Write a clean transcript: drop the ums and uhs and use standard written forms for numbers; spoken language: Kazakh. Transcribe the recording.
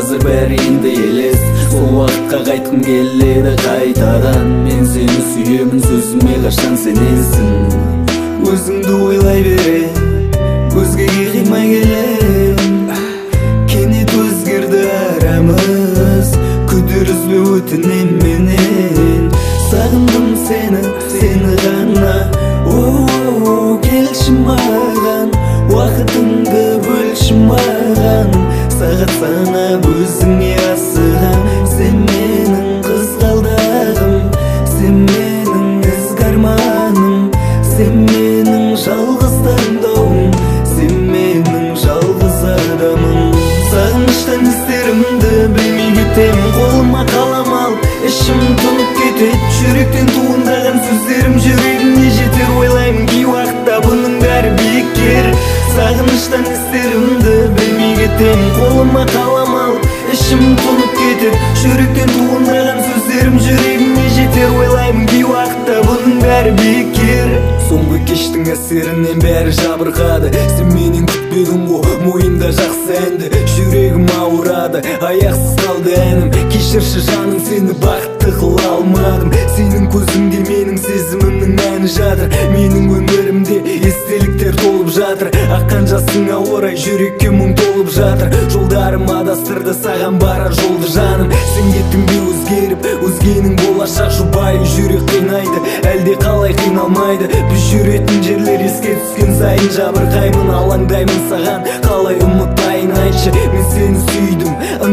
азыр бәрі енді елес. Сол уақытқа қайтқым келеді қайтадан. Мен сені сүйемін, сөзіме қашан сенесің. Өзіңді ойлай бере, өзгеге қимай келем. Кенет өзгерді арамыз, күдірізбе өтінем менен. Сағындым сені ғана. Келші маған, уақытыңды бөлші маған. Сағат санап өзіңе асығам. Сен менің қызғалдағым, сен менің ізгі арманым, сен менің жалғыз таңдауым, сен менің жалғыз адамым. Сағыныштан іздерімді білмей кетем, қолыма қалам алып ішім тұнып кетет. Жүректен туындаған сөздерім жүрегіме жетер. Ойлаймын кей уақытта бұның бәрі бекер. Сағыныштан іздерімді білмей кетем, қолыма қалам алып ішім тұнып кетет. Жүректен туындаған сөздерім жүрегіме жетер. Ойлаймын кей уақытта бұның бәрі бекер. Соңғы кештің әсерінен бәрі жабырқады. Сен менен күтпедің ғой мойында жақсы әнді. Жүрегім ауырады, аяқсыз қалды әнім. Кешірші жаным, сені бақытты қыла алмадым. Сенің көзіңде менің сезімімнің мәні жатыр. Менің өмірімде естеліктер толып жатыр. Аққан жасыңа орай жүрекке мұң толып жатыр. Жолдарым адастырды саған барар жолды жаным. Сен кеттің бе өзгеріп, өзгенің болашақ жұбайы. Жүрек қинайды, әлде қалай қиналмайды. Біз жүретін жерлер еске түскен сайын жабырқаймын. Алаңдаймын саған, қалай ұмытайын айтшы. Мен сені сүйдім,